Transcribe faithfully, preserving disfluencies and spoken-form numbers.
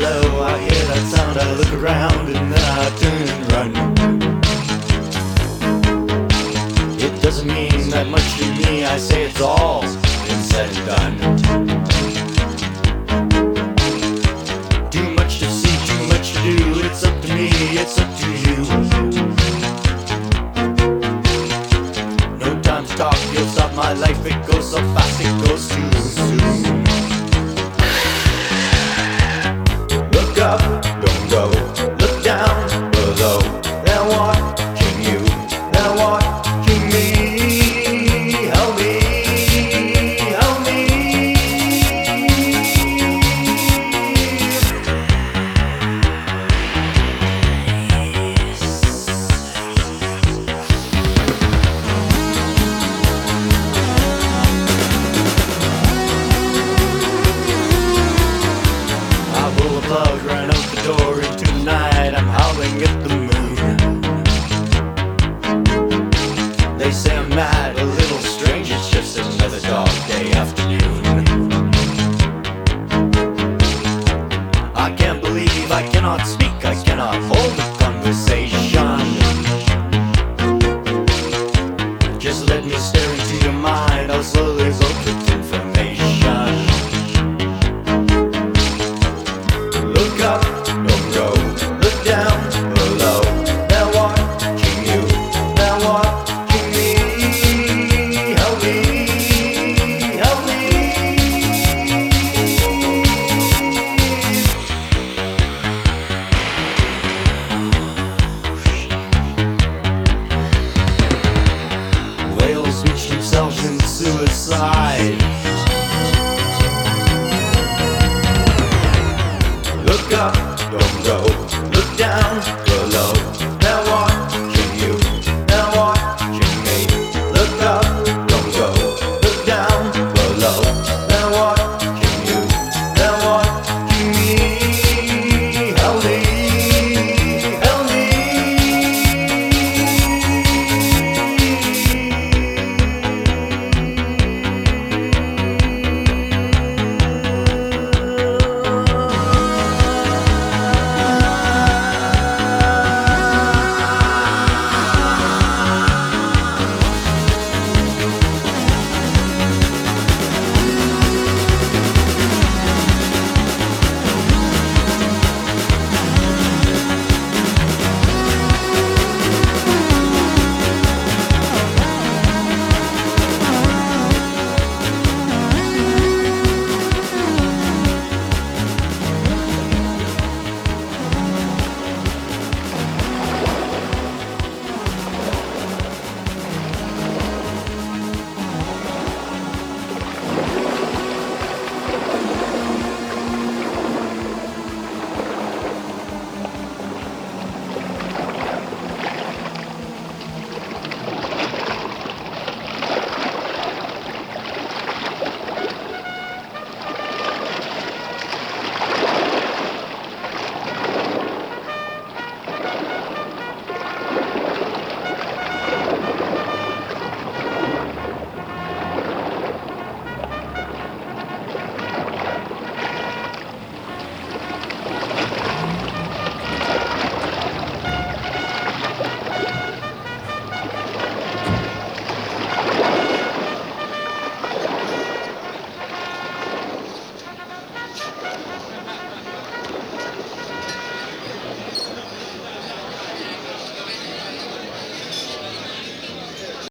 hello, I hear that sound, I look around and then I turn and run. It doesn't mean that much to me, I say it's all been said and done. Too much to see, too much to do, it's up to me, it's up to you. No time to talk, you'll stop my life, it goes so fast, it goes too soon. Look up, don't go, look down below. They're watching you, they're watching me. Help me, help me. I pull the plug, run out the door into the night. I'm howling at the moon. They say I'm mad, a little strange. It's just another dog day afternoon. I can't believe I cannot speak, I cannot hold a conversation. Just let me stare into your mind, I'll slowly go with information. Look up, don't go, look down below. They're watching you, they're watching me. Help me, help me. Whales reach themselves in suicide. Look up, don't go, look down